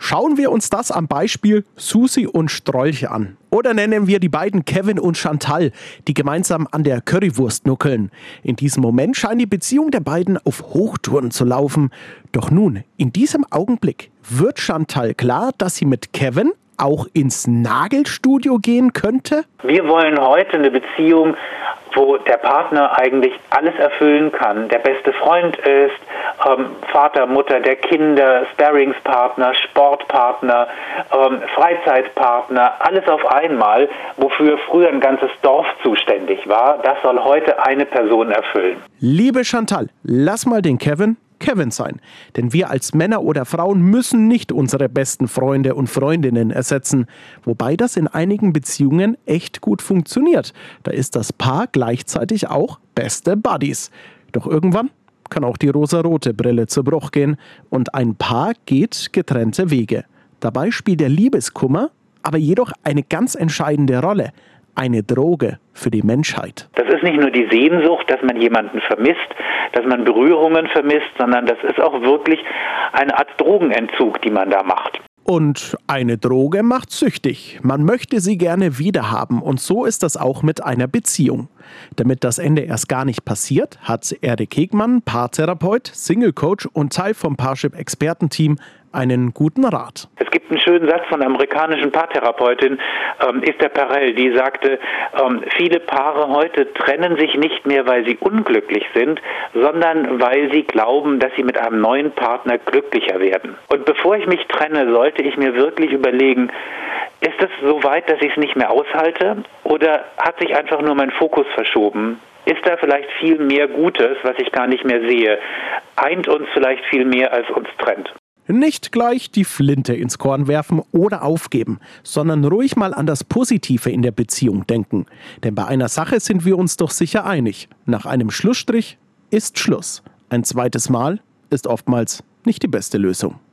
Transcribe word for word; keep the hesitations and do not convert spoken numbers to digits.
Schauen wir uns das am Beispiel Susi und Strolch an. Oder nennen wir die beiden Kevin und Chantal, die gemeinsam an der Currywurst nuckeln. In diesem Moment scheint die Beziehung der beiden auf Hochtouren zu laufen. Doch nun, in diesem Augenblick wird Chantal klar, dass sie mit Kevin auch ins Nagelstudio gehen könnte? Wir wollen heute eine Beziehung, wo der Partner eigentlich alles erfüllen kann, der beste Freund ist, ähm, Vater, Mutter der Kinder, Sparringspartner, Sportpartner, ähm, Freizeitpartner, alles auf einmal, wofür früher ein ganzes Dorf zuständig war. Das soll heute eine Person erfüllen. Liebe Chantal, lass mal den Kevin Kevin sein. Denn wir als Männer oder Frauen müssen nicht unsere besten Freunde und Freundinnen ersetzen. Wobei das in einigen Beziehungen echt gut funktioniert. Da ist das Paar gleichzeitig auch beste Buddies. Doch irgendwann kann auch die rosarote Brille zu Bruch gehen und ein Paar geht getrennte Wege. Dabei spielt der Liebeskummer aber jedoch eine ganz entscheidende Rolle. Eine Droge für die Menschheit. Das ist nicht nur die Sehnsucht, dass man jemanden vermisst, dass man Berührungen vermisst, sondern das ist auch wirklich eine Art Drogenentzug, die man da macht. Und eine Droge macht süchtig. Man möchte sie gerne wiederhaben und so ist das auch mit einer Beziehung. Damit das Ende erst gar nicht passiert, hat Erik Hegmann, Paartherapeut, Single-Coach und Teil vom Parship-Expertenteam einen guten Rat. Es gibt einen schönen Satz von der amerikanischen Paartherapeutin ähm, Esther Perel, die sagte, ähm, viele Paare heute trennen sich nicht mehr, weil sie unglücklich sind, sondern weil sie glauben, dass sie mit einem neuen Partner glücklicher werden. Und bevor ich mich trenne, sollte ich mir wirklich überlegen, ist es so weit, dass ich es nicht mehr aushalte oder hat sich einfach nur mein Fokus verschoben? Ist da vielleicht viel mehr Gutes, was ich gar nicht mehr sehe? Eint uns vielleicht viel mehr, als uns trennt? Nicht gleich die Flinte ins Korn werfen oder aufgeben, sondern ruhig mal an das Positive in der Beziehung denken. Denn bei einer Sache sind wir uns doch sicher einig. Nach einem Schlussstrich ist Schluss. Ein zweites Mal ist oftmals nicht die beste Lösung.